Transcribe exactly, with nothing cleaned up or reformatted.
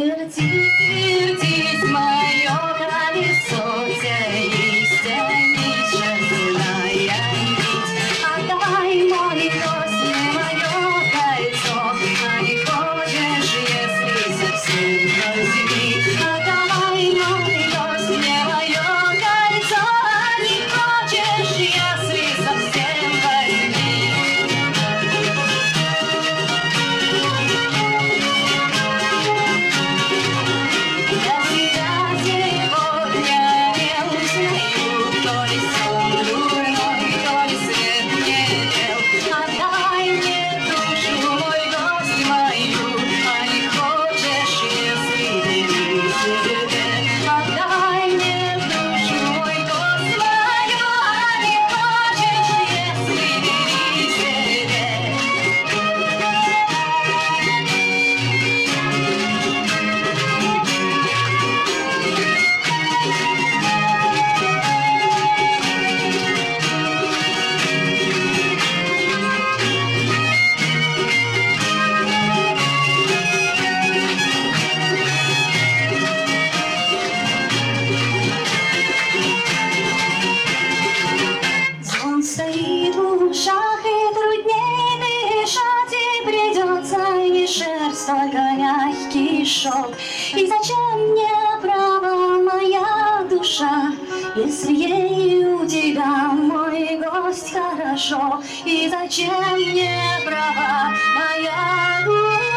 Вертись, вертись, мое колесо, тянись, тянись, шальная нить. Отдай мой гость, не мое кольцо, а не хочешь, если совсем возьми. Отдай мой гость, не мое кольцо, а не хочешь, если совсем возьми. Я тебя сегодня не узнаю, то ли сон дурной, то ли свет мне дел. Отдай мне душу, мой гость, мою, а не хочешь, если бери себе. Отдай мне душу, мой гость, мою, а не хочешь, если бери себе. Звон стоит в ушах, и трудней дышать, и придется не шерсть, только мягкий шелк. И зачем мне право моя душа, если ей у тебя, мой гость, хорошо? И зачем мне право моя душа?